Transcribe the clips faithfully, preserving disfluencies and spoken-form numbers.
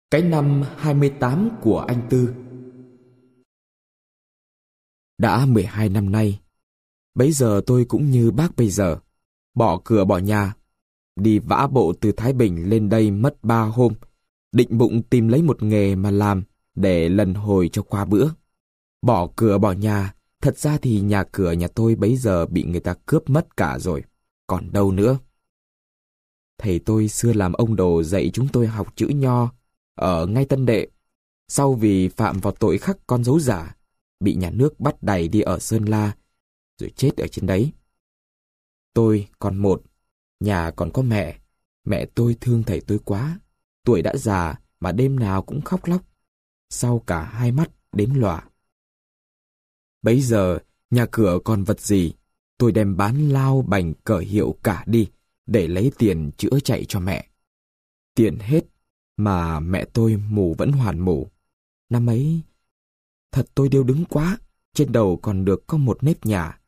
Cái năm hai mươi tám của anh Tư. Đã mười hai năm nay, bấy giờ tôi cũng như bác bây giờ, bỏ cửa bỏ nhà, đi vã bộ từ Thái Bình lên đây mất ba hôm, định bụng tìm lấy một nghề mà làm để lần hồi cho qua bữa. Bỏ cửa bỏ nhà, thật ra thì nhà cửa nhà tôi bấy giờ bị người ta cướp mất cả rồi, còn đâu nữa. Thầy tôi xưa làm ông đồ dạy chúng tôi học chữ Nho ở ngay Tân Đệ, sau vì phạm vào tội khắc con dấu giả, bị nhà nước bắt đày đi ở Sơn La, rồi chết ở trên đấy. Tôi còn một, nhà còn có mẹ. Mẹ tôi thương thầy tôi quá, tuổi đã già mà đêm nào cũng khóc lóc, sau cả hai mắt đến lòa. Bấy giờ, nhà cửa còn vật gì, tôi đem bán lao bành cờ hiệu cả đi, để lấy tiền chữa chạy cho mẹ. Tiền hết, mà mẹ tôi mù vẫn hoàn mù. Năm ấy, thật tôi điêu đứng quá, trên đầu còn được có một nếp nhà.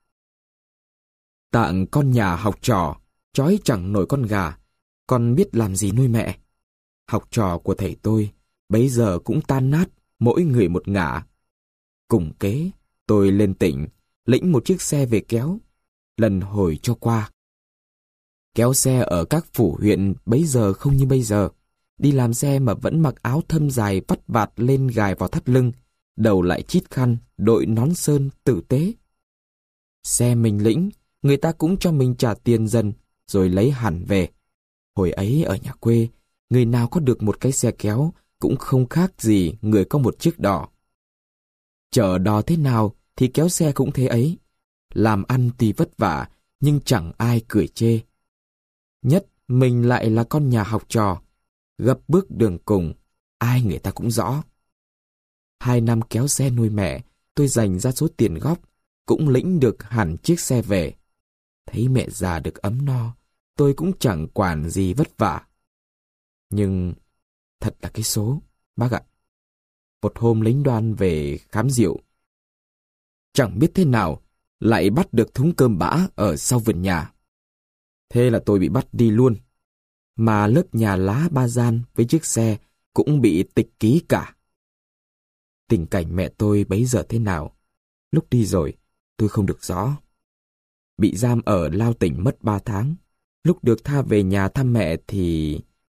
Tạng con nhà học trò, trói chẳng nổi con gà, còn biết làm gì nuôi mẹ. Học trò của thầy tôi, bấy giờ cũng tan nát, mỗi người một ngả. Cùng kế, tôi lên tỉnh, lĩnh một chiếc xe về kéo, lần hồi cho qua. Kéo xe ở các phủ huyện bấy giờ không như bây giờ. Đi làm xe mà vẫn mặc áo thâm dài vắt vạt lên gài vào thắt lưng, đầu lại chít khăn, đội nón sơn tử tế. Xe mình lĩnh, người ta cũng cho mình trả tiền dần, rồi lấy hẳn về. Hồi ấy ở nhà quê, người nào có được một cái xe kéo cũng không khác gì người có một chiếc đò. Chở đò thế nào thì kéo xe cũng thế ấy. Làm ăn thì vất vả, nhưng chẳng ai cười chê. Nhất mình lại là con nhà học trò, gấp bước đường cùng, ai người ta cũng rõ. Hai năm kéo xe nuôi mẹ, tôi dành ra số tiền góp, cũng lĩnh được hẳn chiếc xe về. Thấy mẹ già được ấm no, tôi cũng chẳng quản gì vất vả. Nhưng thật là cái số, bác ạ. Một hôm lính đoan về khám rượu, chẳng biết thế nào, lại bắt được thúng cơm bã ở sau vườn nhà. Thế là tôi bị bắt đi luôn. Mà lớp nhà lá ba gian với chiếc xe cũng bị tịch ký cả. Tình cảnh mẹ tôi bấy giờ thế nào, lúc đi rồi, tôi không được rõ. Bị giam ở Lao Tỉnh mất ba tháng. Lúc được tha về nhà thăm mẹ thì...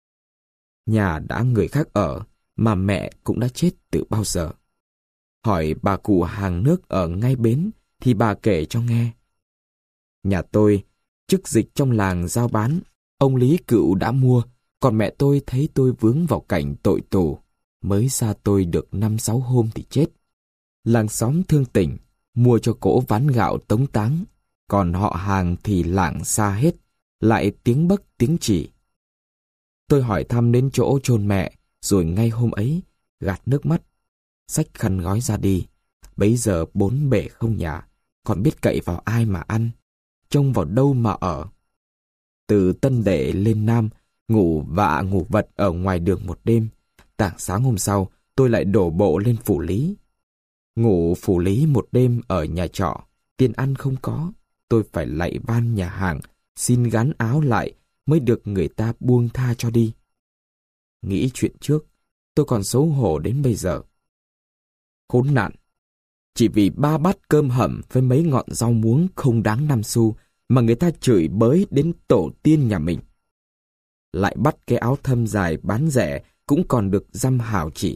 nhà đã người khác ở, mà mẹ cũng đã chết từ bao giờ. Hỏi bà cụ hàng nước ở ngay bến, thì bà kể cho nghe. Nhà tôi, chức dịch trong làng giao bán, ông Lý Cựu đã mua, còn mẹ tôi thấy tôi vướng vào cảnh tội tù, mới xa tôi được năm sáu hôm thì chết. Làng xóm thương tình, mua cho cỗ ván gạo tống táng, còn họ hàng thì lảng xa hết, lại tiếng bấc tiếng chỉ. Tôi hỏi thăm đến chỗ chôn mẹ, rồi ngay hôm ấy, gạt nước mắt, xách khăn gói ra đi. Bấy giờ bốn bể không nhà, còn biết cậy vào ai mà ăn, trông vào đâu mà ở. Từ Tân Đệ lên Nam, ngủ vạ ngủ vật ở ngoài đường một đêm. Tảng sáng hôm sau, tôi lại đổ bộ lên Phủ Lý. Ngủ Phủ Lý một đêm ở nhà trọ, tiền ăn không có. Tôi phải lạy van nhà hàng, xin gắn áo lại mới được người ta buông tha cho đi. Nghĩ chuyện trước, tôi còn xấu hổ đến bây giờ. Khốn nạn! Chỉ vì ba bát cơm hầm với mấy ngọn rau muống không đáng năm xu mà người ta chửi bới đến tổ tiên nhà mình. Lại bắt cái áo thâm dài bán rẻ cũng còn được dăm hào chỉ.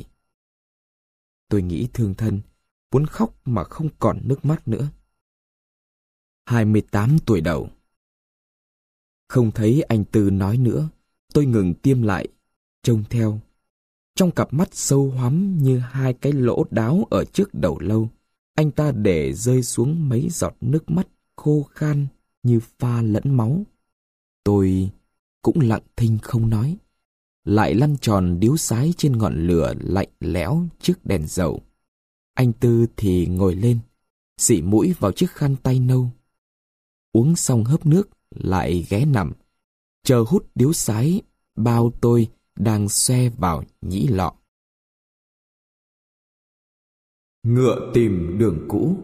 Tôi nghĩ thương thân, muốn khóc mà không còn nước mắt nữa. hai mươi tám tuổi đầu. Không thấy anh Tư nói nữa, tôi ngừng tiêm lại, trông theo. Trong cặp mắt sâu hoắm như hai cái lỗ đáo ở trước đầu lâu, anh ta để rơi xuống mấy giọt nước mắt khô khan như pha lẫn máu. Tôi cũng lặng thinh không nói, lại lăn tròn điếu sái trên ngọn lửa lạnh lẽo trước đèn dầu. Anh Tư thì ngồi lên, xị mũi vào chiếc khăn tay nâu. Uống xong hớp nước, lại ghé nằm, chờ hút điếu sái bao tôi đang xoe vào nhĩ lọ. Ngựa tìm đường cũ.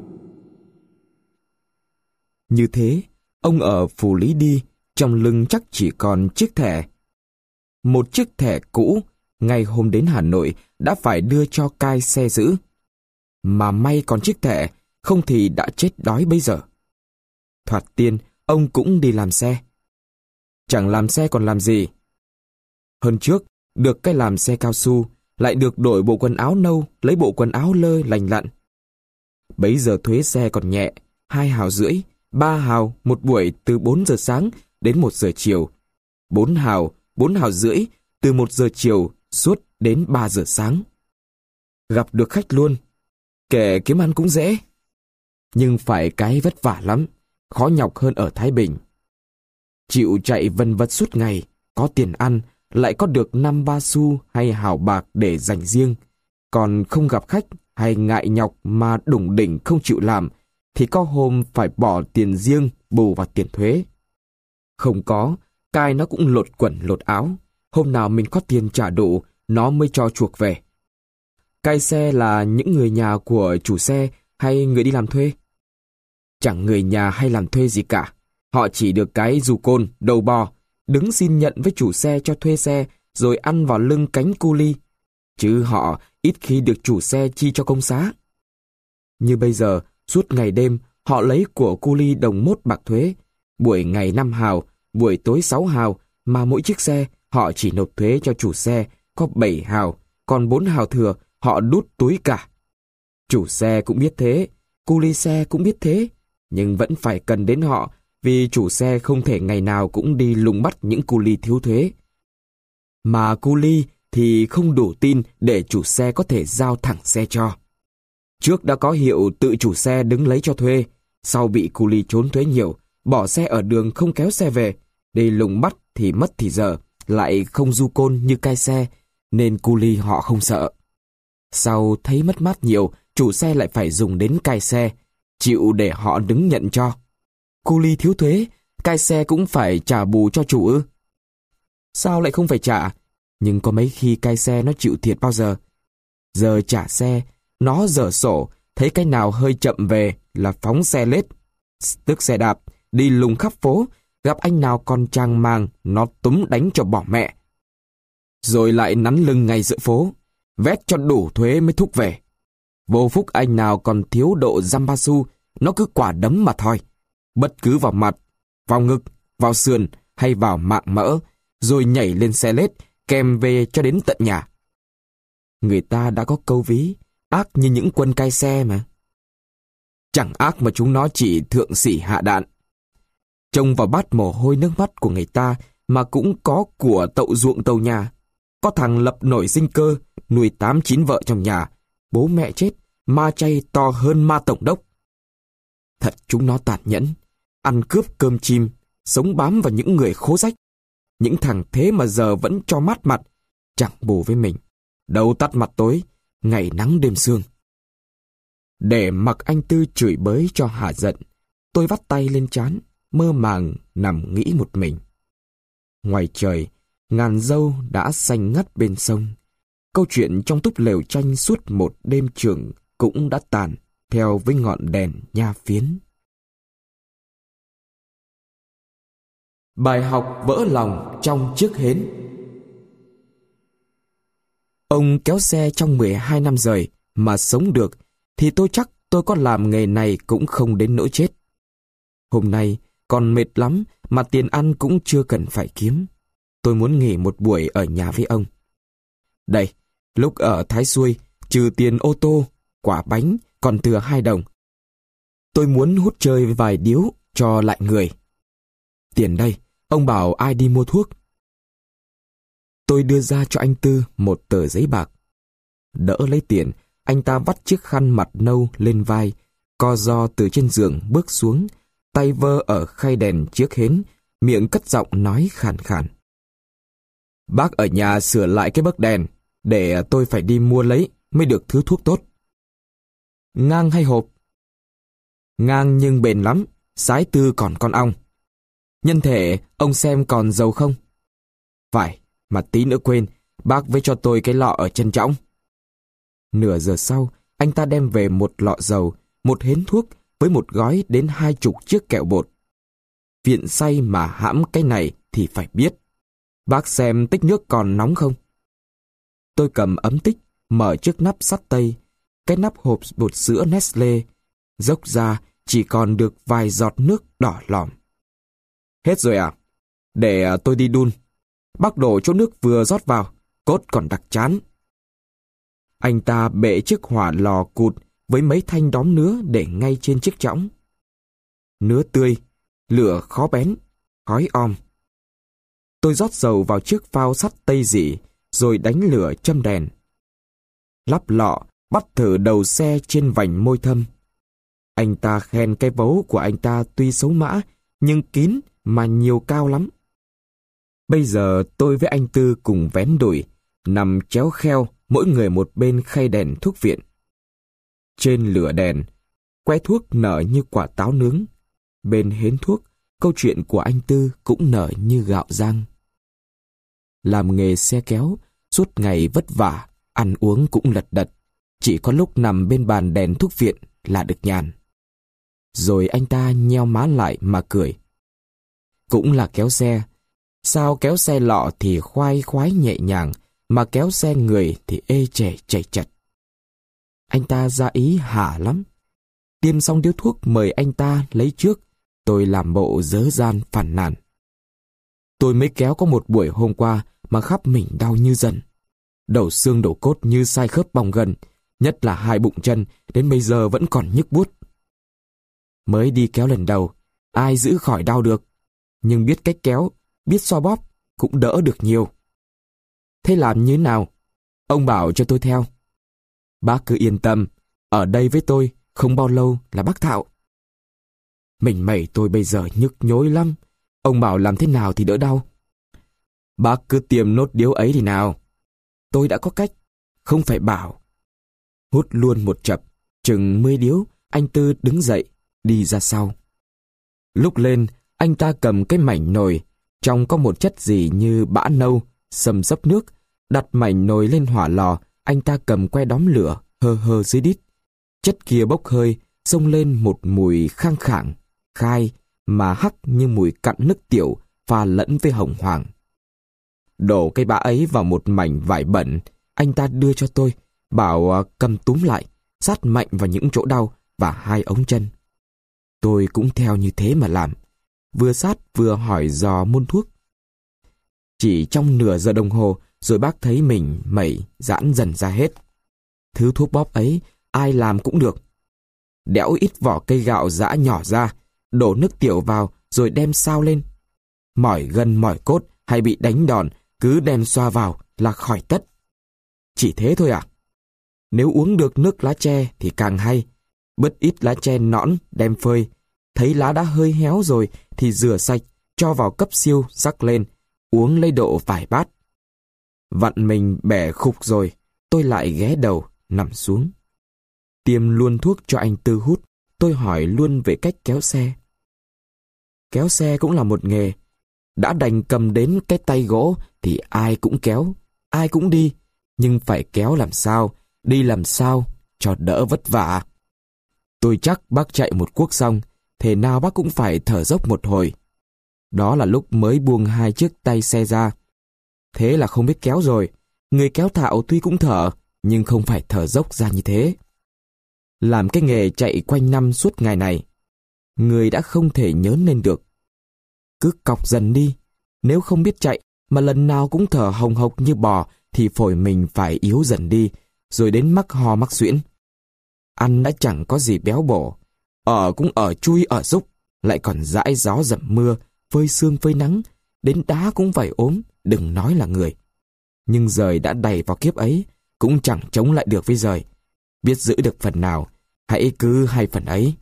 Như thế, ông ở Phủ Lý đi, trong lưng chắc chỉ còn chiếc thẻ. Một chiếc thẻ cũ ngay hôm đến Hà Nội đã phải đưa cho cai xe giữ. Mà may còn chiếc thẻ, không thì đã chết đói bây giờ. Thoạt tiên, ông cũng đi làm xe. Chẳng làm xe còn làm gì. Hơn trước, được cái làm xe cao su, lại được đổi bộ quần áo nâu, lấy bộ quần áo lơ lành lặn. Bấy giờ thuế xe còn nhẹ, hai hào rưỡi, ba hào một buổi từ bốn giờ sáng đến một giờ chiều. Bốn hào, bốn hào rưỡi từ một giờ chiều suốt đến ba giờ sáng. Gặp được khách luôn. Kể kiếm ăn cũng dễ. Nhưng phải cái vất vả lắm, khó nhọc hơn ở Thái Bình. Chịu chạy vân vất suốt ngày, có tiền ăn, lại có được năm ba xu hay hào bạc để dành riêng. Còn không gặp khách hay ngại nhọc mà đủng đỉnh không chịu làm, thì có hôm phải bỏ tiền riêng bù vào tiền thuế. Không có, cai nó cũng lột quần lột áo. Hôm nào mình có tiền trả đủ, nó mới cho chuộc về. Cai xe là những người nhà của chủ xe hay người đi làm thuê? Chẳng người nhà hay làm thuê gì cả. Họ chỉ được cái dù côn, đầu bò, đứng xin nhận với chủ xe cho thuê xe, rồi ăn vào lưng cánh cu li. Chứ họ ít khi được chủ xe chi cho công xá. Như bây giờ, suốt ngày đêm, họ lấy của cu li đồng mốt bạc thuế. Buổi ngày năm hào, buổi tối sáu hào, mà mỗi chiếc xe họ chỉ nộp thuế cho chủ xe có bảy hào, còn bốn hào thừa họ đút túi cả. Chủ xe cũng biết thế, cu li xe cũng biết thế, nhưng vẫn phải cần đến họ, vì chủ xe không thể ngày nào cũng đi lùng bắt những cu li thiếu thuế. Mà cu li thì không đủ tin để chủ xe có thể giao thẳng xe cho. Trước đã có hiệu tự chủ xe đứng lấy cho thuê, sau bị cu li trốn thuế nhiều, bỏ xe ở đường không kéo xe về, đi lùng bắt thì mất thì giờ, lại không du côn như cai xe, nên cu li họ không sợ. Sau thấy mất mát nhiều, chủ xe lại phải dùng đến cai xe, chịu để họ đứng nhận cho. Cu li thiếu thuế, cai xe cũng phải trả bù cho chủ ư? Sao lại không phải trả? Nhưng có mấy khi cai xe nó chịu thiệt bao giờ. Giờ trả xe, nó dở sổ, thấy cái nào hơi chậm về là phóng xe lết, tức xe đạp, đi lùng khắp phố, gặp anh nào còn trang màng, nó túm đánh cho bỏ mẹ. Rồi lại nắn lưng ngay giữa phố, vét cho đủ thuế mới thúc về. Vô phúc anh nào còn thiếu độ dăm ba xu, nó cứ quả đấm mà thôi. Bất cứ vào mặt, vào ngực, vào sườn hay vào mạng mỡ, rồi nhảy lên xe lết, kèm về cho đến tận nhà. Người ta đã có câu ví, ác như những quân cai xe mà. Chẳng ác mà chúng nó chỉ thượng sĩ hạ đạn. Trông vào bát mồ hôi nước mắt của người ta mà cũng có của tậu ruộng tàu nhà. Có thằng lập nổi sinh cơ, nuôi tám chín vợ trong nhà, bố mẹ chết, ma chay to hơn ma tổng đốc. Thật chúng nó tàn nhẫn, ăn cướp cơm chim, sống bám vào những người khố rách. Những thằng thế mà giờ vẫn cho mát mặt, chẳng bù với mình. Đâu tắt mặt tối, ngày nắng đêm sương. Để mặc anh Tư chửi bới cho hả giận, tôi vắt tay lên trán, mơ màng nằm nghĩ một mình. Ngoài trời, ngàn dâu đã xanh ngắt bên sông. Câu chuyện trong túp lều tranh suốt một đêm trường cũng đã tàn theo với ngọn đèn nha phiến. Bài học vỡ lòng trong chiếc hến. Ông kéo xe trong mười hai năm rời mà sống được, thì tôi chắc tôi có làm nghề này cũng không đến nỗi chết. Hôm nay còn mệt lắm mà tiền ăn cũng chưa cần phải kiếm. Tôi muốn nghỉ một buổi ở nhà với ông. Đây, lúc ở Thái Xuôi, trừ tiền ô tô, quả bánh, còn thừa hai đồng. Tôi muốn hút chơi với vài điếu cho lại người. Tiền đây, ông bảo ai đi mua thuốc. Tôi đưa ra cho anh Tư một tờ giấy bạc. Đỡ lấy tiền, anh ta vắt chiếc khăn mặt nâu lên vai, co ro từ trên giường bước xuống, tay vơ ở khay đèn chiếc hến, miệng cất giọng nói khàn khàn. Bác ở nhà sửa lại cái bấc đèn, để tôi phải đi mua lấy mới được thứ thuốc tốt. Ngang hay hộp? Ngang nhưng bền lắm, sái Tư còn con ong. Nhân thể, ông xem còn dầu không? Phải, mà tí nữa quên, bác với cho tôi cái lọ ở chân trõng. Nửa giờ sau, anh ta đem về một lọ dầu, một hến thuốc với một gói đến hai chục chiếc kẹo bột. Viện say mà hãm cái này thì phải biết. Bác xem tích nước còn nóng không? tôi cầm ấm tích, mở chiếc nắp sắt tây, cái nắp hộp bột sữa Nestle, dốc ra chỉ còn được vài giọt nước đỏ lòm. Hết rồi à? Để tôi đi đun. Bác đổ chỗ nước vừa rót vào, cốt còn đặc chán. Anh ta bệ chiếc hỏa lò cụt với mấy thanh đóm nứa để ngay trên chiếc chõng. Nứa tươi, lửa khó bén, khói om. Tôi rót dầu vào chiếc phao sắt tây dị, rồi đánh lửa châm đèn. Lắp lọ, bắt thử đầu xe trên vành môi thâm. Anh ta khen cái vấu của anh ta tuy xấu mã, nhưng kín mà nhiều cao lắm. Bây giờ tôi với anh Tư cùng vén đùi, nằm chéo kheo, mỗi người một bên khay đèn thuốc viện. Trên lửa đèn, que thuốc nở như quả táo nướng. Bên hến thuốc, câu chuyện của anh Tư cũng nở như gạo rang. Làm nghề xe kéo, suốt ngày vất vả, ăn uống cũng lật đật. Chỉ có lúc nằm bên bàn đèn thuốc viện là được nhàn. Rồi anh ta nheo má lại mà cười. Cũng là kéo xe. Sao kéo xe lọ thì khoai khoái nhẹ nhàng, mà kéo xe người thì ê chề chảy chật. Anh ta ra ý hả lắm. Tiêm xong điếu thuốc mời anh ta lấy trước, tôi làm bộ dớ gian phàn nàn. Tôi mới kéo có một buổi hôm qua mà khắp mình đau như dần. Đầu xương đầu cốt như sai khớp bong gân, nhất là hai bụng chân đến bây giờ vẫn còn nhức buốt. Mới đi kéo lần đầu, ai giữ khỏi đau được, nhưng biết cách kéo, biết xoa bóp cũng đỡ được nhiều. Thế làm như thế nào? Ông bảo cho tôi theo. Bác cứ yên tâm, ở đây với tôi không bao lâu là bác thạo. Mình mẩy tôi bây giờ nhức nhối lắm. Ông bảo làm thế nào thì đỡ đau. Bác cứ tiêm nốt điếu ấy thì nào. Tôi đã có cách, không phải bảo. Hút luôn một chập, chừng mươi điếu, anh Tư đứng dậy, đi ra sau. Lúc lên, anh ta cầm cái mảnh nồi, trong có một chất gì như bã nâu, xầm xấp nước. Đặt mảnh nồi lên hỏa lò, anh ta cầm que đóm lửa, hơ hơ dưới đít. Chất kia bốc hơi, xông lên một mùi khang khảng, khai, mà hắc như mùi cặn nước tiểu, pha lẫn với hồng hoàng. Đổ cái bã ấy vào một mảnh vải bẩn, anh ta đưa cho tôi, bảo cầm túm lại, sát mạnh vào những chỗ đau và hai ống chân. Tôi cũng theo như thế mà làm, vừa sát vừa hỏi dò muôn thuốc. Chỉ trong nửa giờ đồng hồ, rồi bác thấy mình mẩy giãn dần ra hết. Thứ thuốc bóp ấy, ai làm cũng được. Đẽo ít vỏ cây gạo giã nhỏ ra, đổ nước tiểu vào rồi đem sao lên. Mỏi gân mỏi cốt hay bị đánh đòn, cứ đem xoa vào là khỏi tất. Chỉ thế thôi à? Nếu uống được nước lá tre thì càng hay. Bứt ít lá tre nõn đem phơi. Thấy lá đã hơi héo rồi thì rửa sạch, cho vào cấp siêu rắc lên, uống lấy độ vài bát. Vặn mình bẻ khục rồi, tôi lại ghé đầu, nằm xuống. Tiêm luôn thuốc cho anh Tư hút, tôi hỏi luôn về cách kéo xe. Kéo xe cũng là một nghề. Đã đành cầm đến cái tay gỗ thì ai cũng kéo, ai cũng đi. Nhưng phải kéo làm sao, đi làm sao, cho đỡ vất vả. Tôi chắc bác chạy một cuốc xong, thế nào bác cũng phải thở dốc một hồi. Đó là lúc mới buông hai chiếc tay xe ra. Thế là không biết kéo rồi. Người kéo thạo tuy cũng thở, nhưng không phải thở dốc ra như thế. Làm cái nghề chạy quanh năm suốt ngày này, người đã không thể nhớn lên được. Cứ cọc dần đi. Nếu không biết chạy mà lần nào cũng thở hồng hộc như bò thì phổi mình phải yếu dần đi, rồi đến mắc ho mắc suyễn. Ăn đã chẳng có gì béo bổ, ở cũng ở chui ở rúc, lại còn dãi gió dầm mưa, phơi sương phơi nắng, đến đá cũng phải ốm, đừng nói là người. Nhưng giời đã đầy vào kiếp ấy, cũng chẳng chống lại được với giời. Biết giữ được phần nào, hãy cứ hay phần ấy.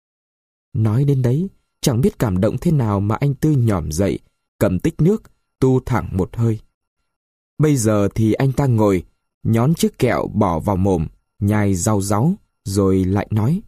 Nói đến đấy, chẳng biết cảm động thế nào mà anh Tư nhỏm dậy, cầm tích nước, tu thẳng một hơi. Bây giờ thì anh ta ngồi, nhón chiếc kẹo bỏ vào mồm, nhai rau ráu, rồi lại nói.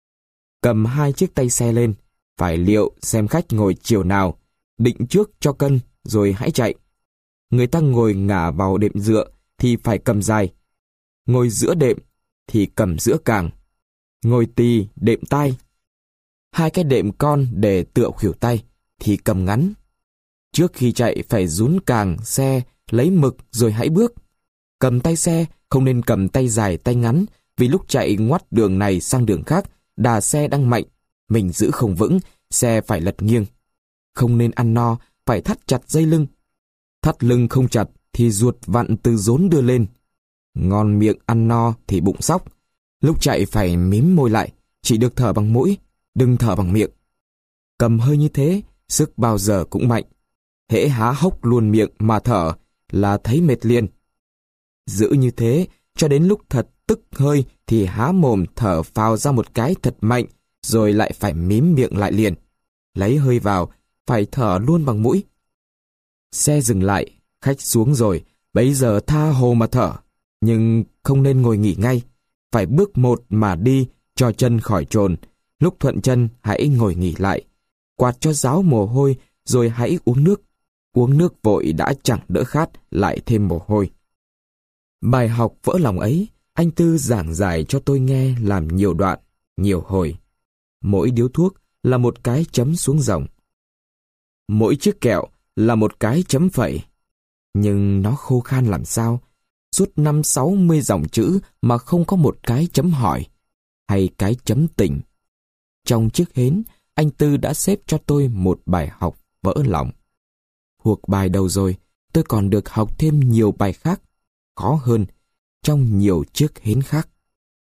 Cầm hai chiếc tay xe lên, phải liệu xem khách ngồi chiều nào, định trước cho cân, rồi hãy chạy. Người ta ngồi ngả vào đệm dựa thì phải cầm dài, ngồi giữa đệm thì cầm giữa càng, ngồi tì đệm tai. Hai cái đệm con để tựa khuỷu tay thì cầm ngắn. Trước khi chạy phải rún càng xe, lấy mực rồi hãy bước. Cầm tay xe không nên cầm tay dài tay ngắn, vì lúc chạy ngoắt đường này sang đường khác, đà xe đang mạnh, mình giữ không vững, xe phải lật nghiêng. Không nên ăn no, phải thắt chặt dây lưng. Thắt lưng không chặt thì ruột vặn từ rốn đưa lên. Ngon miệng ăn no thì bụng xóc. Lúc chạy phải mím môi lại, chỉ được thở bằng mũi, đừng thở bằng miệng. Cầm hơi như thế, sức bao giờ cũng mạnh. Hễ há hốc luôn miệng mà thở là thấy mệt liền. Giữ như thế, cho đến lúc thật tức hơi thì há mồm thở phào ra một cái thật mạnh, rồi lại phải mím miệng lại liền. Lấy hơi vào, phải thở luôn bằng mũi. Xe dừng lại, khách xuống rồi, bấy giờ tha hồ mà thở. Nhưng không nên ngồi nghỉ ngay, phải bước một mà đi cho chân khỏi chồn. Lúc thuận chân hãy ngồi nghỉ lại, quạt cho ráo mồ hôi, rồi hãy uống nước. Uống nước vội đã chẳng đỡ khát, lại thêm mồ hôi. Bài học vỡ lòng ấy, anh Tư giảng giải cho tôi nghe làm nhiều đoạn, nhiều hồi. Mỗi điếu thuốc là một cái chấm xuống dòng. Mỗi chiếc kẹo là một cái chấm phẩy. Nhưng nó khô khan làm sao? Suốt năm sáu mươi dòng chữ mà không có một cái chấm hỏi hay cái chấm tình. Trong chiếc hến, anh Tư đã xếp cho tôi một bài học vỡ lòng. Thuộc bài đầu rồi, tôi còn được học thêm nhiều bài khác, khó hơn, trong nhiều chiếc hến khác.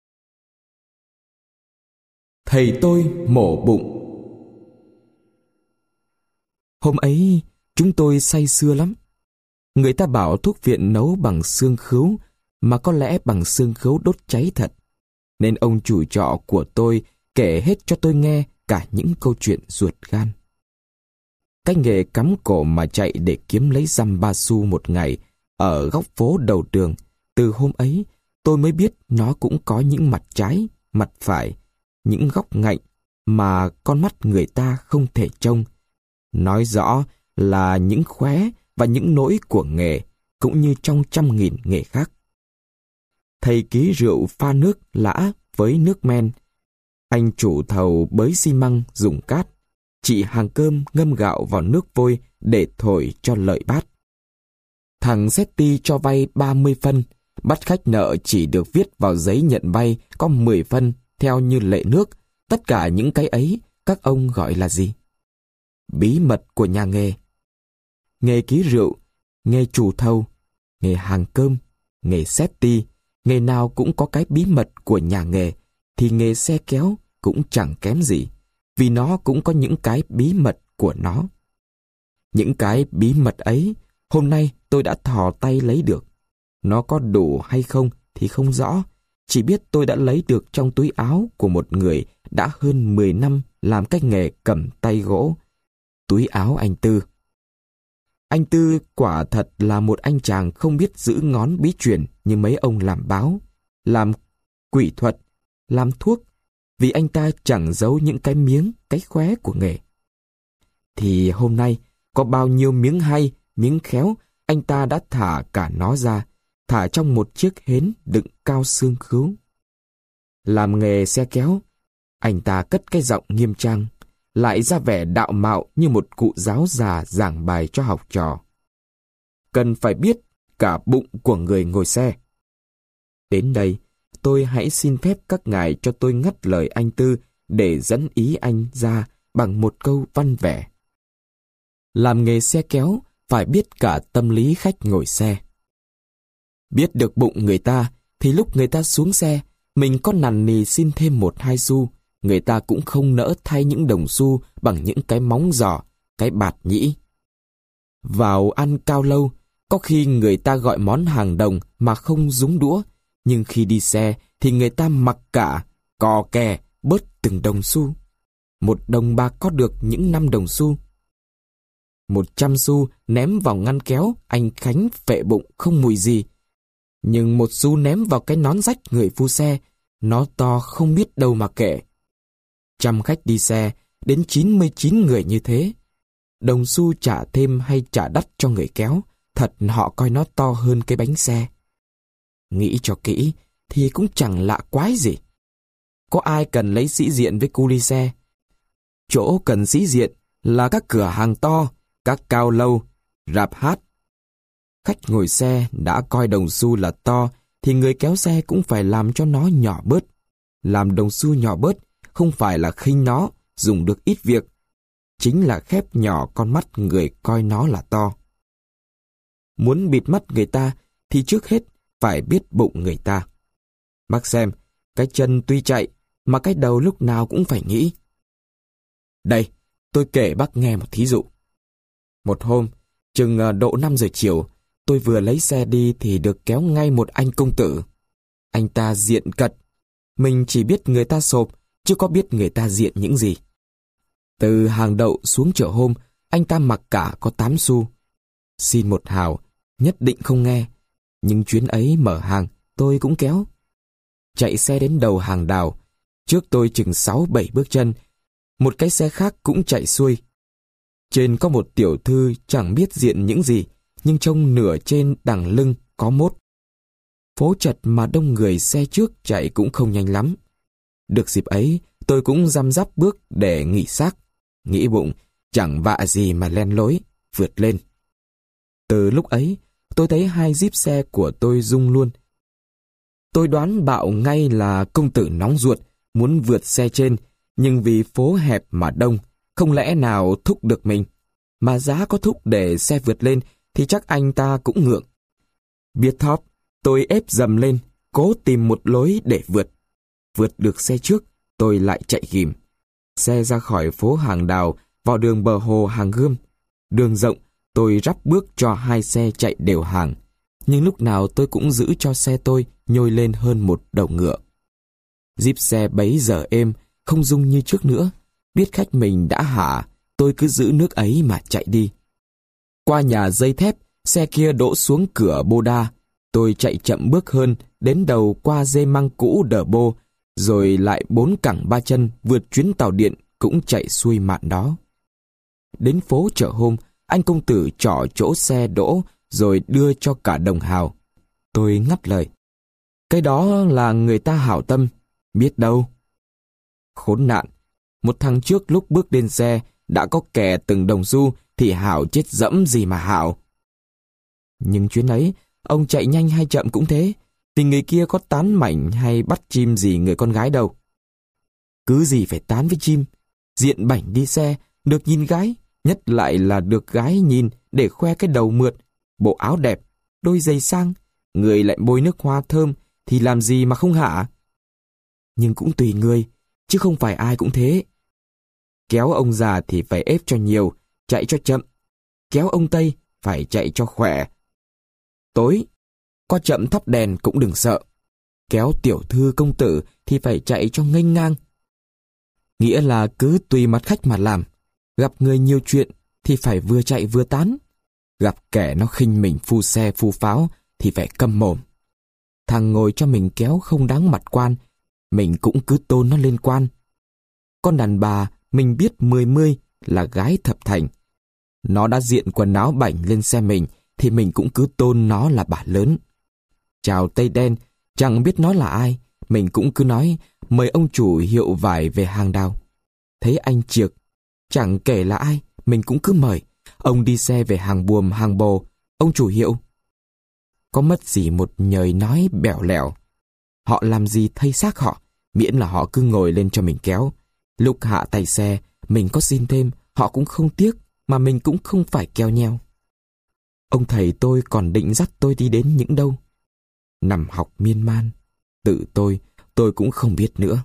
Thầy tôi mổ bụng. Hôm ấy, chúng tôi say sưa lắm. Người ta bảo thuốc viện nấu bằng xương khứu, mà có lẽ bằng xương khứu đốt cháy thật. Nên ông chủ trọ của tôi kể hết cho tôi nghe cả những câu chuyện ruột gan. Cái nghề cắm cổ mà chạy để kiếm lấy dăm ba xu một ngày ở góc phố đầu đường, từ hôm ấy tôi mới biết nó cũng có những mặt trái, mặt phải, những góc ngạnh mà con mắt người ta không thể trông. Nói rõ là những khóe và những nỗi của nghề, cũng như trong trăm nghìn nghề khác. Thầy ký rượu pha nước lã với nước men. Anh chủ thầu bới xi măng dùng cát. Chị hàng cơm ngâm gạo vào nước vôi để thổi cho lợi bát. Thằng Setti cho vay ba mươi phân, bắt khách nợ chỉ được viết vào giấy nhận vay có mười phân theo như lệ nước. Tất cả những cái ấy các ông gọi là gì? Bí mật của nhà nghề. Nghề ký rượu, nghề chủ thầu, nghề hàng cơm, nghề Setti, nghề nào cũng có cái bí mật của nhà nghề, thì nghề xe kéo cũng chẳng kém gì, vì nó cũng có những cái bí mật của nó. Những cái bí mật ấy, hôm nay tôi đã thò tay lấy được. Nó có đủ hay không thì không rõ, chỉ biết tôi đã lấy được trong túi áo của một người đã hơn mười năm làm cái nghề cầm tay gỗ. Túi áo anh Tư. Anh Tư quả thật là một anh chàng không biết giữ ngón bí truyền như mấy ông làm báo, làm quỷ thuật, làm thuốc, vì anh ta chẳng giấu những cái miếng, cái khóe của nghề. Thì hôm nay, có bao nhiêu miếng hay, miếng khéo, anh ta đã thả cả nó ra, thả trong một chiếc hến đựng cao xương khứu. Làm nghề xe kéo, anh ta cất cái giọng nghiêm trang, lại ra vẻ đạo mạo như một cụ giáo già giảng bài cho học trò. Cần phải biết cả bụng của người ngồi xe. Đến đây, tôi hãy xin phép các ngài cho tôi ngắt lời anh Tư để dẫn ý anh ra bằng một câu văn vẻ. Làm nghề xe kéo phải biết cả tâm lý khách ngồi xe. Biết được bụng người ta thì lúc người ta xuống xe, mình có nằn nì xin thêm một hai xu, người ta cũng không nỡ thay những đồng xu bằng những cái móng giò, cái bạt nhĩ. Vào ăn cao lâu, có khi người ta gọi món hàng đồng mà không dúng đũa, nhưng khi đi xe thì người ta mặc cả, cò kè, bớt từng đồng xu. Một đồng bạc có được những năm đồng xu. Một trăm xu ném vào ngăn kéo, anh Khánh phệ bụng không mùi gì. Nhưng một xu ném vào cái nón rách người phu xe, nó to không biết đâu mà kệ. Trăm khách đi xe, đến chín mươi chín người như thế. Đồng xu trả thêm hay trả đắt cho người kéo, thật họ coi nó to hơn cái bánh xe. Nghĩ cho kỹ thì cũng chẳng lạ quái gì. Có ai cần lấy sĩ diện với cu ly xe? Chỗ cần sĩ diện là các cửa hàng to, các cao lâu, rạp hát. Khách ngồi xe đã coi đồng xu là to, thì người kéo xe cũng phải làm cho nó nhỏ bớt. Làm đồng xu nhỏ bớt không phải là khinh nó, dùng được ít việc. Chính là khép nhỏ con mắt người coi nó là to. Muốn bịt mắt người ta thì trước hết phải biết bụng người ta. Bác xem, cái chân tuy chạy mà cái đầu lúc nào cũng phải nghĩ. Đây, tôi kể bác nghe một thí dụ. Một hôm, chừng độ năm giờ chiều, tôi vừa lấy xe đi thì được kéo ngay một anh công tử. Anh ta diện cật. Mình chỉ biết người ta sộp, chứ có biết người ta diện những gì. Từ hàng đậu xuống chợ hôm, anh ta mặc cả có tám xu. Xin một hào, nhất định không nghe. Nhưng chuyến ấy mở hàng, tôi cũng kéo. Chạy xe đến đầu hàng đào. Trước tôi chừng sáu bảy bước chân, một cái xe khác cũng chạy xuôi. Trên có một tiểu thư chẳng biết diện những gì, nhưng trông nửa trên đằng lưng có mốt. Phố chật mà đông người, xe trước chạy cũng không nhanh lắm. Được dịp ấy, tôi cũng răm rắp bước để nghỉ xác. Nghĩ bụng, chẳng vạ gì mà len lối, vượt lên. Từ lúc ấy, tôi thấy hai díp xe của tôi rung luôn. Tôi đoán bạo ngay là công tử nóng ruột, muốn vượt xe trên, nhưng vì phố hẹp mà đông, không lẽ nào thúc được mình. Mà giá có thúc để xe vượt lên thì chắc anh ta cũng ngượng. Biết thóp, tôi ép dầm lên, cố tìm một lối để vượt. Vượt được xe trước, tôi lại chạy ghìm. Xe ra khỏi phố hàng đào, vào đường bờ hồ hàng Gươm. Đường rộng, tôi rắp bước cho hai xe chạy đều hàng. Nhưng lúc nào tôi cũng giữ cho xe tôi nhôi lên hơn một đầu ngựa. Díp xe bấy giờ êm, không rung như trước nữa. Biết khách mình đã hạ, tôi cứ giữ nước ấy mà chạy đi. Qua nhà dây thép, xe kia đỗ xuống cửa Bô Đa. Tôi chạy chậm bước hơn, đến đầu qua dây măng cũ Đờ Bô, rồi lại bốn cẳng ba chân vượt chuyến tàu điện cũng chạy xuôi mạn đó. Đến phố chợ hôm, anh công tử trọ chỗ xe đỗ rồi đưa cho cả đồng hào. Tôi ngắt lời. Cái đó là người ta hảo tâm, biết đâu. Khốn nạn, một thằng trước lúc bước lên xe đã có kè từng đồng xu thì hảo chết dẫm gì mà hảo. Nhưng chuyến ấy, ông chạy nhanh hay chậm cũng thế, thì người kia có tán mảnh hay bắt chim gì người con gái đâu. Cứ gì phải tán với chim, diện bảnh đi xe, được nhìn gái, nhất lại là được gái nhìn để khoe cái đầu mượt, bộ áo đẹp, đôi giày sang, người lại bôi nước hoa thơm thì làm gì mà không hả? Nhưng cũng tùy người, chứ không phải ai cũng thế. Kéo ông già thì phải ép cho nhiều, chạy cho chậm. Kéo ông Tây phải chạy cho khỏe. Tối, có chậm thắp đèn cũng đừng sợ. Kéo tiểu thư công tử thì phải chạy cho nghênh ngang. Nghĩa là cứ tùy mặt khách mà làm. Gặp người nhiều chuyện thì phải vừa chạy vừa tán. Gặp kẻ nó khinh mình phu xe phu pháo thì phải câm mồm. Thằng ngồi cho mình kéo không đáng mặt quan, mình cũng cứ tôn nó lên quan. Con đàn bà mình biết mười mươi là gái thập thành. Nó đã diện quần áo bảnh lên xe mình thì mình cũng cứ tôn nó là bà lớn. Chào Tây Đen, chẳng biết nó là ai, mình cũng cứ nói mời ông chủ hiệu vải về hàng đào. Thấy anh Triệt, chẳng kể là ai, mình cũng cứ mời. Ông đi xe về hàng Buồm, hàng Bồ, ông chủ hiệu. Có mất gì một nhời nói bẻo lẻo. Họ làm gì thay xác họ, miễn là họ cứ ngồi lên cho mình kéo. Lúc hạ tay xe, mình có xin thêm, họ cũng không tiếc, mà mình cũng không phải keo nheo. Ông thầy tôi còn định dắt tôi đi đến những đâu. Nằm học miên man, tự tôi, tôi cũng không biết nữa.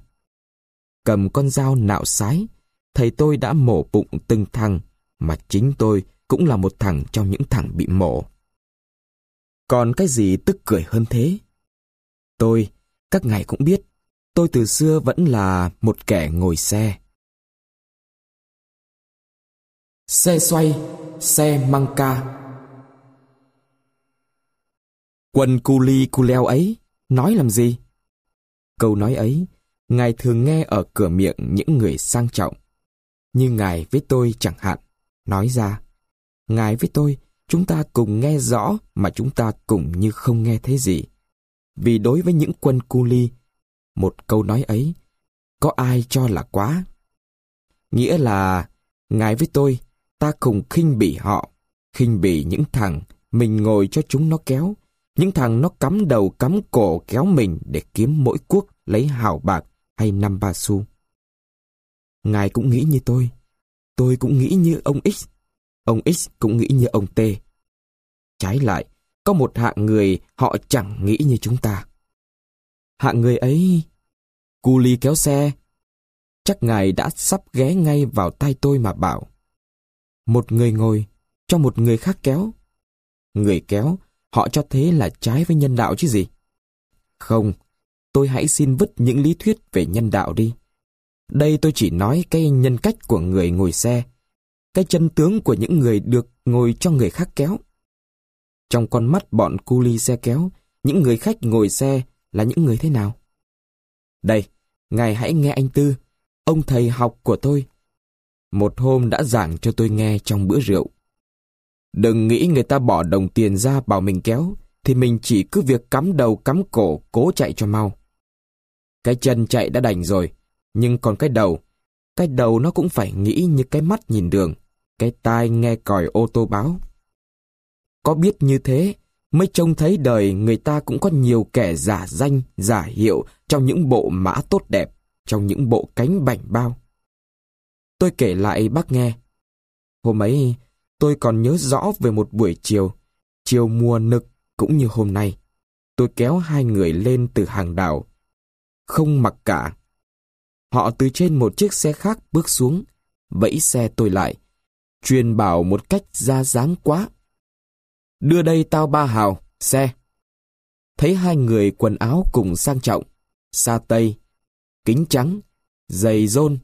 Cầm con dao nạo sái, thầy tôi đã mổ bụng từng thằng, mà chính tôi cũng là một thằng trong những thằng bị mổ. Còn cái gì tức cười hơn thế? Tôi, các ngài cũng biết, tôi từ xưa vẫn là một kẻ ngồi xe. Xe xoay, xe măng ca. Quần cu li cu leo ấy, nói làm gì? Câu nói ấy, ngài thường nghe ở cửa miệng những người sang trọng. Như ngài với tôi chẳng hạn, nói ra. Ngài với tôi, chúng ta cùng nghe rõ mà chúng ta cùng như không nghe thấy gì. Vì đối với những quân cu li, một câu nói ấy, có ai cho là quá? Nghĩa là, ngài với tôi, ta cùng khinh bỉ họ, khinh bỉ những thằng Mình ngồi cho chúng nó kéo. Những thằng nó cắm đầu cắm cổ kéo mình để kiếm mỗi cuốc lấy hào bạc hay năm ba xu. Ngài cũng nghĩ như tôi. Tôi cũng nghĩ như ông X. Ông X cũng nghĩ như ông T. Trái lại, có một hạng người họ chẳng nghĩ như chúng ta. Hạng người ấy... Cu li kéo xe. Chắc ngài đã sắp ghé ngay vào tai tôi mà bảo. Một người ngồi, cho một người khác kéo. Người kéo, họ cho thế là trái với nhân đạo chứ gì. Không, tôi hãy xin vứt những lý thuyết về nhân đạo đi. Đây tôi chỉ nói cái nhân cách của người ngồi xe, cái chân tướng của những người được ngồi cho người khác kéo. Trong con mắt bọn cu li xe kéo, những người khách ngồi xe là những người thế nào? Đây, ngài hãy nghe anh Tư, ông thầy học của tôi. Một hôm đã giảng cho tôi nghe trong bữa rượu. Đừng nghĩ người ta bỏ đồng tiền ra bảo mình kéo, thì mình chỉ cứ việc cắm đầu cắm cổ cố chạy cho mau. Cái chân chạy đã đành rồi, nhưng còn cái đầu, cái đầu nó cũng phải nghĩ như cái mắt nhìn đường, cái tai nghe còi ô tô báo. Có biết như thế, mới trông thấy đời người ta cũng có nhiều kẻ giả danh, giả hiệu trong những bộ mã tốt đẹp, trong những bộ cánh bảnh bao. Tôi kể lại bác nghe. Hôm ấy, tôi còn nhớ rõ về một buổi chiều, chiều mùa nực cũng như hôm nay. Tôi kéo hai người lên từ hàng đào. Không mặc cả. Họ từ trên một chiếc xe khác bước xuống, vẫy xe tôi lại, truyền bảo một cách ra dáng quá. Đưa đây tao ba hào, xe. Thấy hai người quần áo cùng sang trọng, sa tây, kính trắng, giày rôn,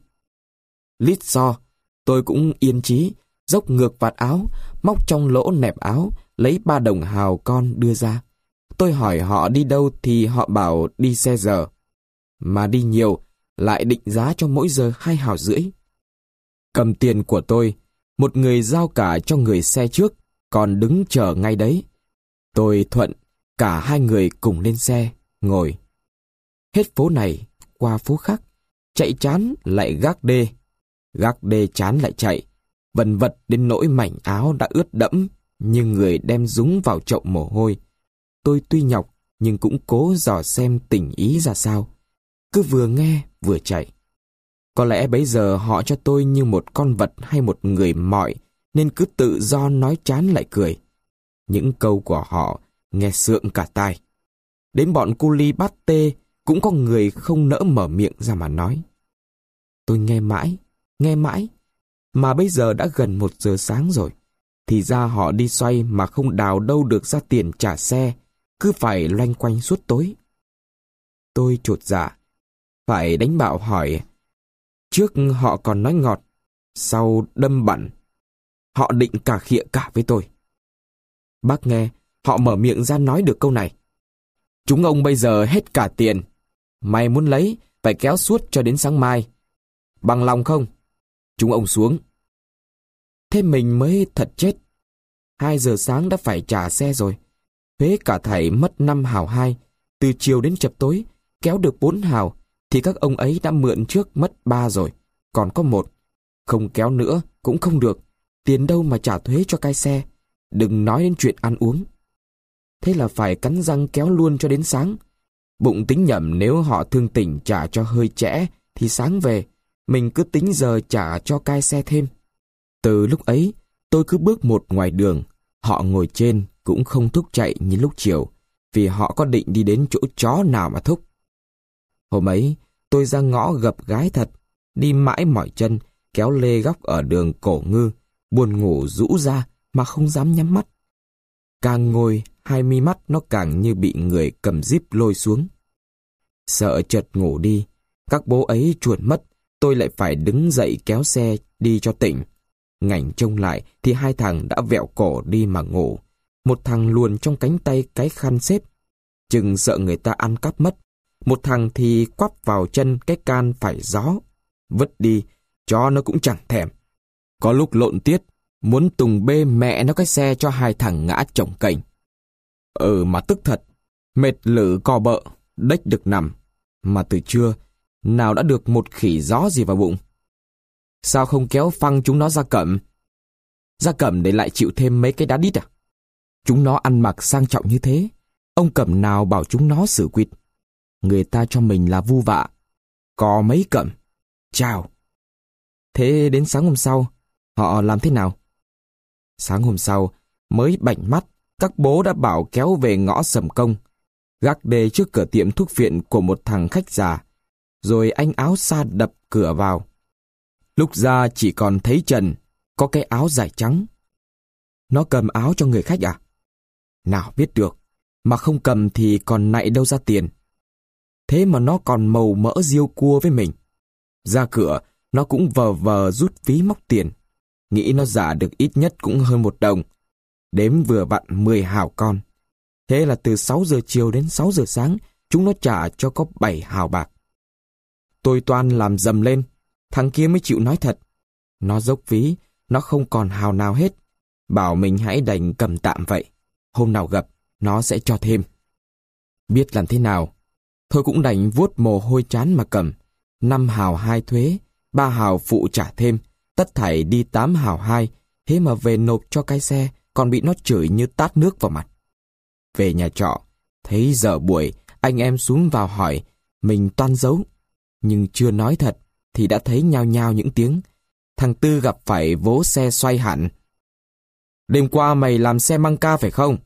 lít xo, tôi cũng yên chí, dốc ngược vạt áo, móc trong lỗ nẹp áo, lấy ba đồng hào con đưa ra. Tôi hỏi họ đi đâu thì họ bảo đi xe giờ. Mà đi nhiều, lại định giá cho mỗi giờ hai hào rưỡi. Cầm tiền của tôi, một người giao cả cho người xe trước, còn đứng chờ ngay đấy. Tôi thuận, cả hai người cùng lên xe, ngồi. Hết phố này, qua phố khác, chạy chán lại gác đê. Gác đê chán lại chạy, vần vật đến nỗi mảnh áo đã ướt đẫm, như người đem dúng vào chậu mồ hôi. Tôi tuy nhọc, nhưng cũng cố dò xem tình ý ra sao. Cứ vừa nghe, vừa chạy. Có lẽ bấy giờ họ cho tôi như một con vật hay một người mọi, nên cứ tự do nói chán lại cười. Những câu của họ nghe sượng cả tai. Đến bọn cu li bát tê cũng có người không nỡ mở miệng ra mà nói. Tôi nghe mãi, nghe mãi, mà bây giờ đã gần một giờ sáng rồi. Thì ra họ đi xoay mà không đào đâu được ra tiền trả xe, cứ phải loanh quanh suốt tối. Tôi chột dạ, phải đánh bạo hỏi. Trước họ còn nói ngọt, sau đâm bẩn. Họ định cà khịa cả với tôi. Bác nghe, họ mở miệng ra nói được câu này. Chúng ông bây giờ hết cả tiền. Mày muốn lấy, phải kéo suốt cho đến sáng mai. Bằng lòng không? Chúng ông xuống. Thế mình mới thật chết. Hai giờ sáng đã phải trả xe rồi. Thế cả thảy mất năm hào hai. Từ chiều đến chập tối, kéo được bốn hào, thì các ông ấy đã mượn trước mất ba rồi. Còn có một. Không kéo nữa, cũng không được. Tiền đâu mà trả thuế cho cai xe. Đừng nói đến chuyện ăn uống. Thế là phải cắn răng kéo luôn cho đến sáng. Bụng tính nhầm nếu họ thương tình trả cho hơi trễ thì sáng về, mình cứ tính giờ trả cho cai xe thêm. Từ lúc ấy, tôi cứ bước một ngoài đường. Họ ngồi trên cũng không thúc chạy như lúc chiều, vì họ có định đi đến chỗ chó nào mà thúc. Hôm ấy, tôi ra ngõ gặp gái thật, đi mãi mỏi chân, kéo lê góc ở đường Cổ Ngư, buồn ngủ rũ ra mà không dám nhắm mắt. Càng ngồi, hai mi mắt nó càng như bị người cầm díp lôi xuống. Sợ chợt ngủ đi, các bố ấy chuồn mất, tôi lại phải đứng dậy kéo xe đi cho tỉnh. Ngảnh trông lại thì hai thằng đã vẹo cổ đi mà ngủ. Một thằng luồn trong cánh tay cái khăn xếp, chừng sợ người ta ăn cắp mất. Một thằng thì quắp vào chân cái can phải gió. Vứt đi, cho nó cũng chẳng thèm. Có lúc lộn tiết, muốn tùng bê mẹ nó cái xe cho hai thằng ngã chồng cành. Ừ mà tức thật, mệt lử co bợ, đếch được nằm. Mà từ trưa, nào đã được một khỉ gió gì vào bụng. Sao không kéo phăng chúng nó ra cẩm? Ra cẩm để lại chịu thêm mấy cái đá đít à? Chúng nó ăn mặc sang trọng như thế, ông Cẩm nào bảo chúng nó xử quỵt. Người ta cho mình là vu vạ. Có mấy Cẩm. Chào. Thế đến sáng hôm sau, họ làm thế nào? Sáng hôm sau, mới bảnh mắt, các bố đã bảo kéo về ngõ Sầm Công, gác đê trước cửa tiệm thuốc viện của một thằng khách già, rồi anh áo sa đập cửa vào. Lúc ra chỉ còn thấy trần, có cái áo dài trắng. Nó cầm áo cho người khách à? Nào biết được, mà không cầm thì còn nại đâu ra tiền. Thế mà nó còn màu mỡ riêu cua với mình. Ra cửa, nó cũng vờ vờ rút ví móc tiền. Nghĩ nó giả được ít nhất cũng hơn một đồng. Đếm vừa vặn mười hào con. Thế là từ sáu giờ chiều đến sáu giờ sáng, chúng nó trả cho có bảy hào bạc. Tôi toan làm dầm lên, thằng kia mới chịu nói thật. Nó dốc ví, nó không còn hào nào hết. Bảo mình hãy đành cầm tạm vậy. Hôm nào gặp, nó sẽ cho thêm. Biết làm thế nào, thôi cũng đành vuốt mồ hôi trán mà cầm. Năm hào hai thuế, ba hào phụ trả thêm, tất thảy đi tám hào hai. Thế mà về nộp cho cái xe, còn bị nó chửi như tát nước vào mặt. Về nhà trọ, thấy giờ buổi, anh em xuống vào hỏi, mình toan giấu. Nhưng chưa nói thật, thì đã thấy nhao nhao những tiếng. Thằng Tư gặp phải vố xe xoay hẳn. Đêm qua mày làm xe măng ca phải không?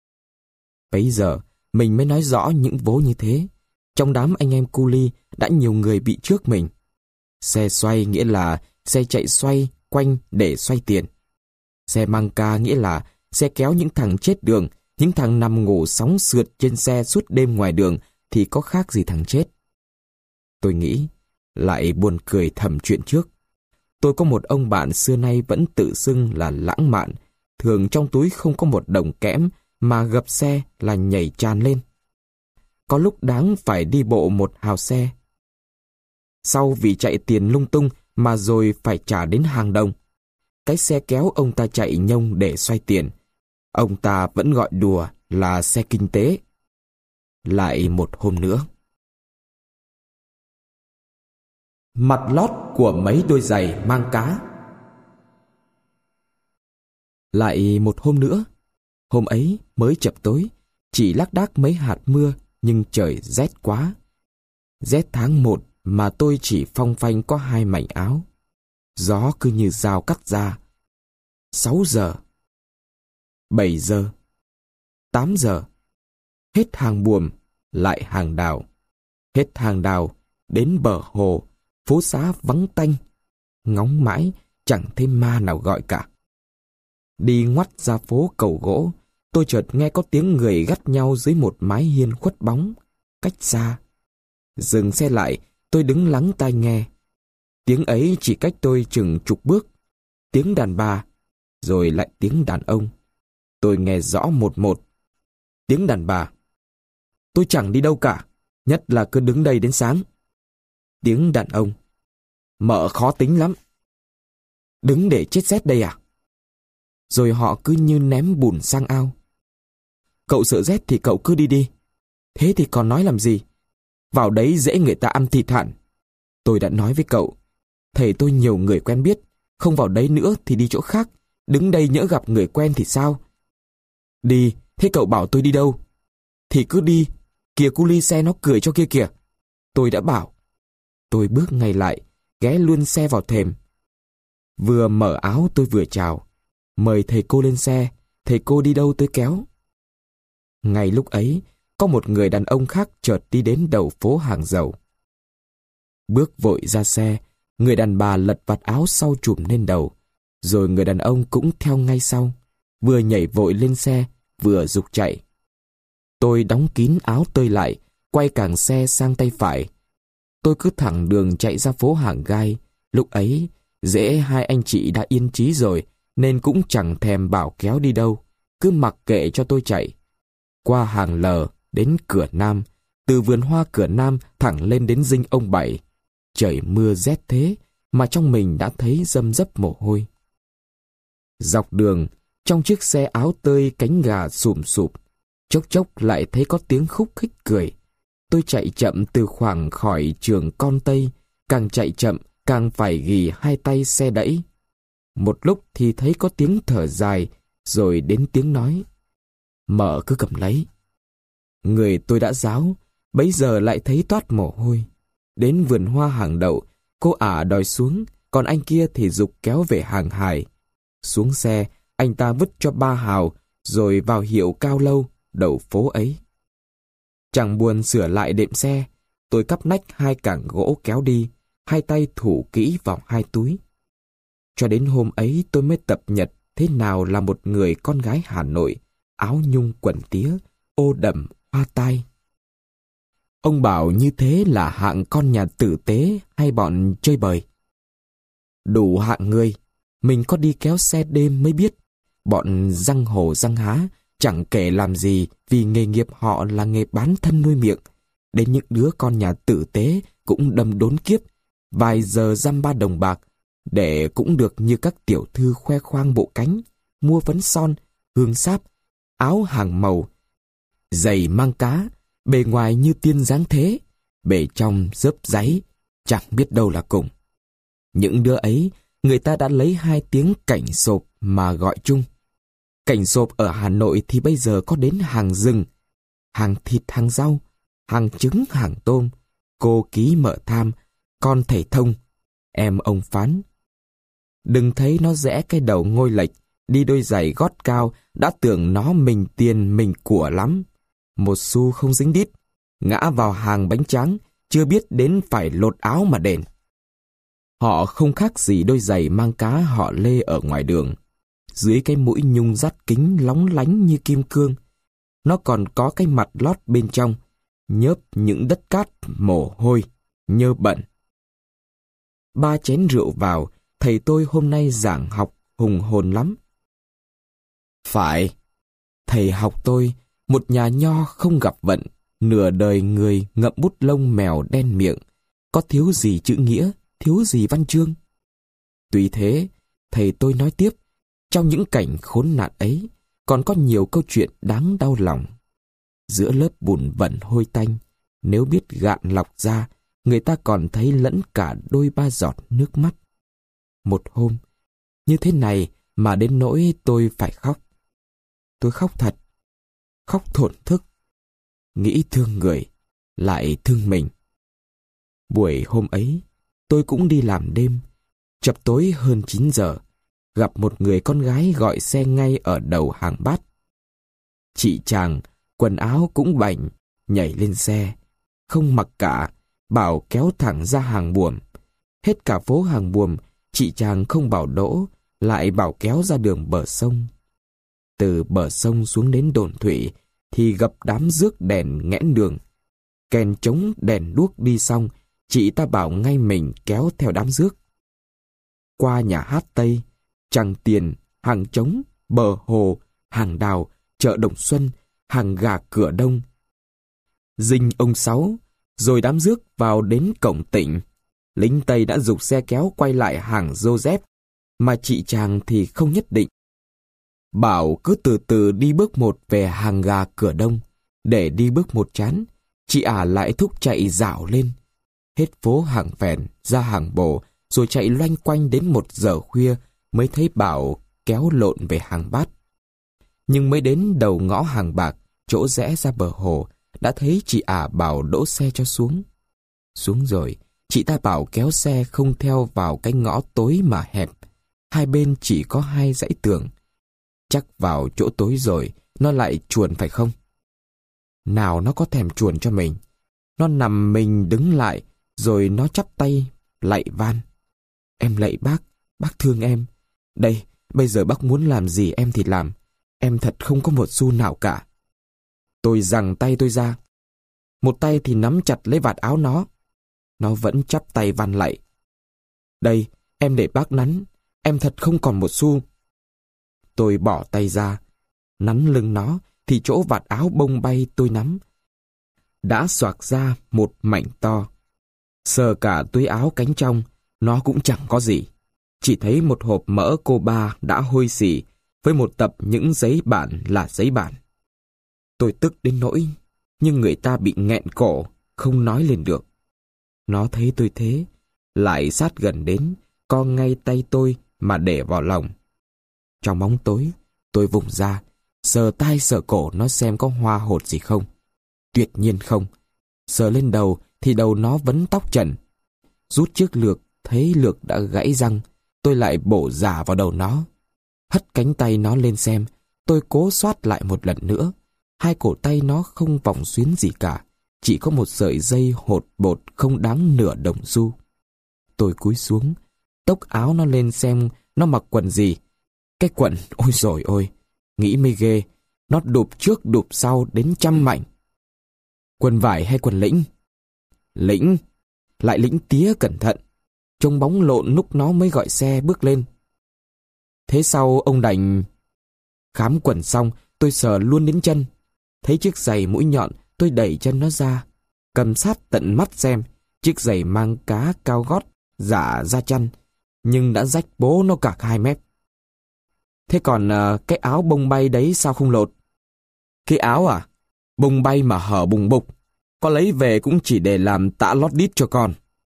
Bấy giờ, mình mới nói rõ những vố như thế. Trong đám anh em cu li, đã nhiều người bị trước mình. Xe xoay nghĩa là xe chạy xoay quanh để xoay tiền. Xe măng ca nghĩa là xe kéo những thằng chết đường, những thằng nằm ngủ sóng sượt trên xe suốt đêm ngoài đường thì có khác gì thằng chết. Tôi nghĩ, lại buồn cười thầm chuyện trước. Tôi có một ông bạn xưa nay vẫn tự xưng là lãng mạn, thường trong túi không có một đồng kẽm mà gập xe là nhảy tràn lên. Có lúc đáng phải đi bộ một hào xe. Sau vì chạy tiền lung tung mà rồi phải trả đến hàng đồng. Cái xe kéo ông ta chạy nhông để xoay tiền. Ông ta vẫn gọi đùa là xe kinh tế. Lại một hôm nữa. Mặt lót của mấy đôi giày mang cá. Lại một hôm nữa. Hôm ấy mới chập tối, chỉ lác đác mấy hạt mưa, nhưng trời rét quá. Rét tháng một mà tôi chỉ phong phanh có hai mảnh áo. Gió cứ như dao cắt ra. Sáu giờ. Bảy giờ. Tám giờ. Hết hàng buồm, lại hàng đào. Hết hàng đào, đến bờ hồ, phố xá vắng tanh. Ngóng mãi, chẳng thấy ma nào gọi cả. Đi ngoắt ra phố Cầu Gỗ, tôi chợt nghe có tiếng người gắt nhau dưới một mái hiên khuất bóng, cách xa. Dừng xe lại, tôi đứng lắng tai nghe. Tiếng ấy chỉ cách tôi chừng chục bước. Tiếng đàn bà, rồi lại tiếng đàn ông. Tôi nghe rõ một một. Tiếng đàn bà. Tôi chẳng đi đâu cả, nhất là cứ đứng đây đến sáng. Tiếng đàn ông. Mợ khó tính lắm. Đứng để chết rét đây à? Rồi họ cứ như ném bùn sang ao. Cậu sợ rét thì cậu cứ đi đi. Thế thì còn nói làm gì? Vào đấy dễ người ta ăn thịt hẳn. Tôi đã nói với cậu, thầy tôi nhiều người quen biết, không vào đấy nữa thì đi chỗ khác. Đứng đây nhỡ gặp người quen thì sao? Đi, thế cậu bảo tôi đi đâu? Thì cứ đi, kìa cu li xe nó cười cho kia kìa. Tôi đã bảo. Tôi bước ngay lại, ghé luôn xe vào thềm. Vừa mở áo tôi vừa chào. Mời thầy cô lên xe, thầy cô đi đâu tôi kéo. Ngay lúc ấy, có một người đàn ông khác chợt đi đến đầu phố Hàng Dầu. Bước vội ra xe, người đàn bà lật vạt áo sau trùm lên đầu, rồi người đàn ông cũng theo ngay sau, vừa nhảy vội lên xe, vừa giục chạy. Tôi đóng kín áo tơi lại, quay càng xe sang tay phải. Tôi cứ thẳng đường chạy ra phố Hàng Gai. Lúc ấy, dễ hai anh chị đã yên trí rồi, nên cũng chẳng thèm bảo kéo đi đâu, cứ mặc kệ cho tôi chạy. Qua hàng L đến cửa Nam, từ vườn hoa cửa Nam thẳng lên đến dinh ông Bảy. Trời mưa rét thế mà trong mình đã thấy râm rấp mồ hôi. Dọc đường, trong chiếc xe áo tơi cánh gà sùm sụp, chốc chốc lại thấy có tiếng khúc khích cười. Tôi chạy chậm từ khoảng khỏi trường Con Tây, càng chạy chậm càng phải ghì hai tay xe đẩy. Một lúc thì thấy có tiếng thở dài, rồi đến tiếng nói. Mợ cứ cầm lấy. Người tôi đã ráo, bấy giờ lại thấy toát mồ hôi. Đến vườn hoa hàng đậu, cô ả đòi xuống, còn anh kia thì giục kéo về hàng hải. Xuống xe, anh ta vứt cho ba hào, rồi vào hiệu Cao Lâu, đầu phố ấy. Chẳng buồn sửa lại đệm xe, tôi cắp nách hai cảng gỗ kéo đi, hai tay thủ kỹ vào hai túi. Cho đến hôm ấy tôi mới tập nhật thế nào là một người con gái Hà Nội, áo nhung quần tía, ô đầm, hoa tai. Ông bảo như thế là hạng con nhà tử tế hay bọn chơi bời? Đủ hạng người, mình có đi kéo xe đêm mới biết. Bọn răng hồ răng há, chẳng kể làm gì vì nghề nghiệp họ là nghề bán thân nuôi miệng. Đến những đứa con nhà tử tế cũng đâm đốn kiếp, vài giờ dăm ba đồng bạc, để cũng được như các tiểu thư khoe khoang bộ cánh, mua phấn son, hương sáp, áo hàng màu, giày mang cá, bề ngoài như tiên dáng thế, bề trong rớp ráy, chẳng biết đâu là cùng. Những đứa ấy, người ta đã lấy hai tiếng cảnh sộp mà gọi chung. Cảnh sộp ở Hà Nội thì bây giờ có đến hàng rừng, hàng thịt hàng rau, hàng trứng hàng tôm, cô ký mợ tham, con thầy thông, em ông phán. Đừng thấy nó rẽ cái đầu ngôi lệch, đi đôi giày gót cao, đã tưởng nó mình tiền mình của lắm. Một xu không dính đít, ngã vào hàng bánh tráng, chưa biết đến phải lột áo mà đền. Họ không khác gì đôi giày mang cá họ lê ở ngoài đường. Dưới cái mũi nhung dắt kính lóng lánh như kim cương, nó còn có cái mặt lót bên trong, nhớp những đất cát mồ hôi, nhơ bẩn. Ba chén rượu vào, thầy tôi hôm nay giảng học hùng hồn lắm. Phải, thầy học tôi, một nhà nho không gặp vận, nửa đời người ngậm bút lông mèo đen miệng, có thiếu gì chữ nghĩa, thiếu gì văn chương. Tuy thế, thầy tôi nói tiếp, trong những cảnh khốn nạn ấy, còn có nhiều câu chuyện đáng đau lòng. Giữa lớp bùn bẩn hôi tanh, nếu biết gạn lọc ra, người ta còn thấy lẫn cả đôi ba giọt nước mắt. Một hôm, như thế này mà đến nỗi tôi phải khóc. Tôi khóc thật, khóc thổn thức, nghĩ thương người, lại thương mình. Buổi hôm ấy, tôi cũng đi làm đêm, chập tối hơn chín giờ, gặp một người con gái gọi xe ngay ở đầu hàng Bát. Chị chàng, quần áo cũng bảnh, nhảy lên xe, không mặc cả, bảo kéo thẳng ra hàng Buồm. Hết cả phố hàng Buồm, chị chàng không bảo đỗ, lại bảo kéo ra đường bờ sông. Từ bờ sông xuống đến đồn thủy, thì gặp đám rước đèn nghẽn đường. Kèn trống đèn đuốc đi xong, chị ta bảo ngay mình kéo theo đám rước. Qua nhà hát Tây, Tràng Tiền, hàng Trống, bờ hồ, hàng Đào, chợ Đồng Xuân, hàng Gà Cửa Đông, dinh ông Sáu, rồi đám rước vào đến cổng tỉnh. Lính Tây đã giục xe kéo quay lại hàng Joseph, mà chị chàng thì không nhất định. Bảo cứ từ từ đi bước một về hàng Gà Cửa Đông, để đi bước một chán, chị ả lại thúc chạy dạo lên. Hết phố hàng Phèn, ra hàng Bồ, rồi chạy loanh quanh đến một giờ khuya mới thấy Bảo kéo lộn về hàng Bát. Nhưng mới đến đầu ngõ hàng Bạc, chỗ rẽ ra bờ hồ, đã thấy chị ả bảo đỗ xe cho xuống. Xuống rồi, chị ta bảo kéo xe không theo vào cái ngõ tối mà hẹp, hai bên chỉ có hai dãy tường. Chắc vào chỗ tối rồi, nó lại chuồn phải không? Nào nó có thèm chuồn cho mình. Nó nằm mình đứng lại, rồi nó chắp tay, lạy van. Em lạy bác, bác thương em. Đây, bây giờ bác muốn làm gì em thì làm. Em thật không có một xu nào cả. Tôi giằng tay tôi ra. Một tay thì nắm chặt lấy vạt áo nó. Nó vẫn chắp tay van lạy. Đây, em để bác nắn. Em thật không còn một xu. Tôi bỏ tay ra. Nắn lưng nó, thì chỗ vạt áo bông bay tôi nắm đã xoạc ra một mảnh to. Sờ cả túi áo cánh trong, nó cũng chẳng có gì. Chỉ thấy một hộp mỡ cô ba đã hôi xì, với một tập những giấy bản là giấy bản. Tôi tức đến nỗi, nhưng người ta bị nghẹn cổ, không nói lên được. Nó thấy tôi thế, lại sát gần đến, co ngay tay tôi mà để vào lòng. Trong bóng tối, tôi vùng ra, Sờ tai sờ cổ nó xem có hoa hột gì không. Tuyệt nhiên không. Sờ lên đầu thì đầu nó vẫn tóc trần. Rút chiếc lược, thấy lược đã gãy răng, tôi lại bổ giả vào đầu nó. Hất cánh tay nó lên xem, tôi cố xoát lại một lần nữa. Hai cổ tay nó không vòng xuyến gì cả, chỉ có một sợi dây hột bột không đáng nửa đồng xu. Tôi cúi xuống, tốc áo nó lên xem nó mặc quần gì. Cái quần, ôi dồi ôi, nghĩ mới ghê, nó đụp trước đụp sau đến trăm mảnh. Quần vải hay quần lĩnh? Lĩnh, lại lĩnh tía cẩn thận. Trông bóng lộn lúc nó mới gọi xe bước lên. Thế sau ông đành... Khám quần xong, tôi sờ luôn đến chân. Thấy chiếc giày mũi nhọn, tôi đẩy chân nó ra, cầm sát tận mắt xem. Chiếc giày mang cá cao gót, giả da chăn, nhưng đã rách bố nó cả hai mép. Thế còn uh, cái áo bông bay đấy sao không lột? Cái áo à? Bông bay mà hở bùng bục, có lấy về cũng chỉ để làm tã lót đít cho con.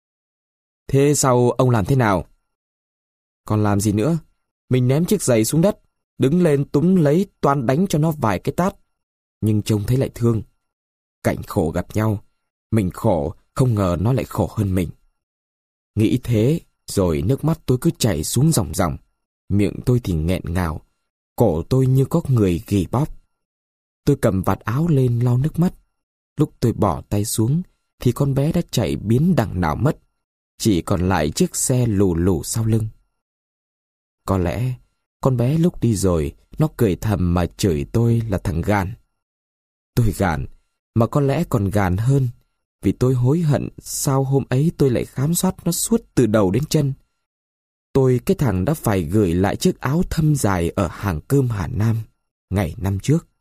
Thế sau ông làm thế nào? Còn làm gì nữa? Mình ném chiếc giày xuống đất, đứng lên túm lấy toan đánh cho nó vài cái tát. Nhưng trông thấy lại thương. Cảnh khổ gặp nhau, mình khổ, không ngờ nó lại khổ hơn mình. Nghĩ thế, rồi nước mắt tôi cứ chảy xuống ròng ròng. Miệng tôi thì nghẹn ngào, cổ tôi như có người ghì bóp. Tôi cầm vạt áo lên lau nước mắt. Lúc tôi bỏ tay xuống, thì con bé đã chạy biến đằng nào mất. Chỉ còn lại chiếc xe lù lù sau lưng. Có lẽ, con bé lúc đi rồi, nó cười thầm mà chửi tôi là thằng gàn. Tôi gàn, mà có lẽ còn gàn hơn, vì tôi hối hận sao hôm ấy tôi lại khám soát nó suốt từ đầu đến chân. Tôi cái thằng đã phải gửi lại chiếc áo thâm dài ở hàng cơm Hà Nam ngày năm trước.